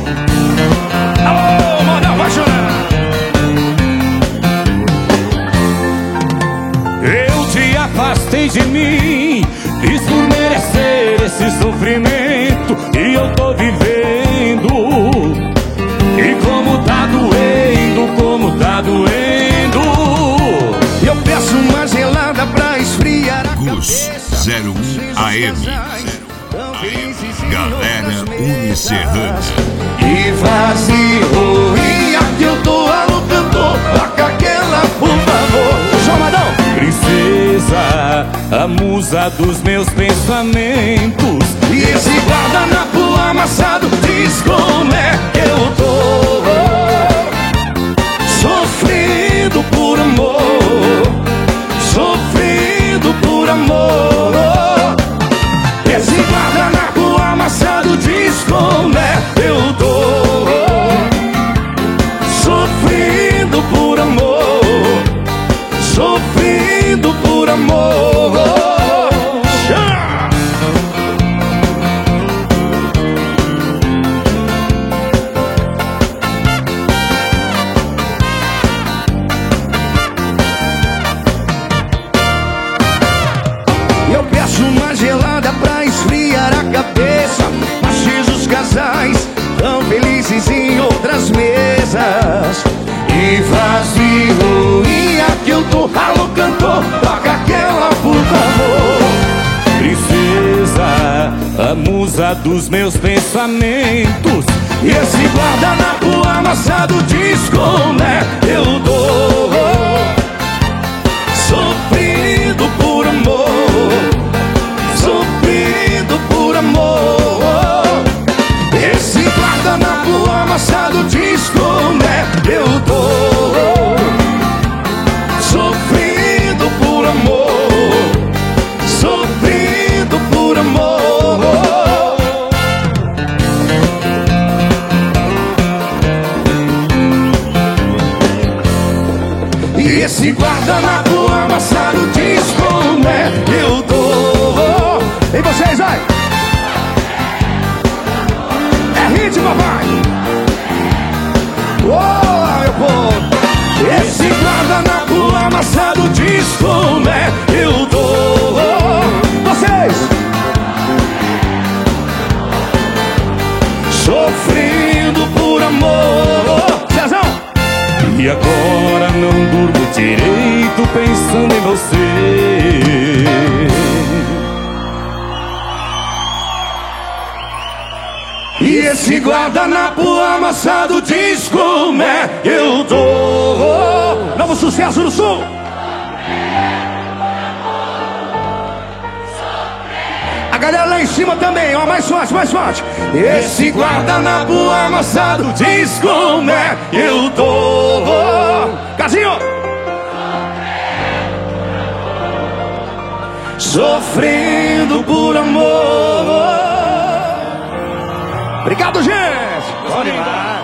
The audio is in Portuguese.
Alô, manda apaixonar. Eu te afastei de mim, fiz por merecer esse sofrimento que eu tô vivendo. E como tá doendo, eu peço uma gelada pra esfriar a Gus 01 AM. Galera Unicerrana. E vazio, e aqui eu tô alô cantor, toca aquela por favor. Chamadão! Princesa, a musa dos meus pensamentos. E esse guardanapo amassado diz como é que eu tô sofrendo por amor, sofrendo por amor. Esse guardanapo amassado diz como é que eu tô sofrendo por amor, sofrendo por amor. Eu peço uma gelada pra esfriar a cabeça, mas os casais tão felizes em outras mesas. E vazio, e aqui eu tô, alô cantor, toca aquela por favor. Princesa, a musa dos meus pensamentos. E esse guardanapo amassado diz como é que eu tô sofrendo por amor, sofrendo por amor. Esse guardanapo amassado diz como é que eu tô sofrendo por amor, sofrendo por amor. E esse guardanapo amassado diz como é que eu tô. E vocês, vai! É hit, papai! Ô, meu povo! Esse guardanapo amassado diz como é que eu tô. Vocês! Sofrendo por amor. Cezão! E agora não durmo direito pensando em você. E esse guardanapo amassado diz como é que eu tô. Novo sucesso no Sul. A galera lá em cima também, ó, mais forte, mais forte. Esse guardanapo amassado diz como é que eu tô. Casinho! Sofrendo por amor. Obrigado, gente! Bom demais!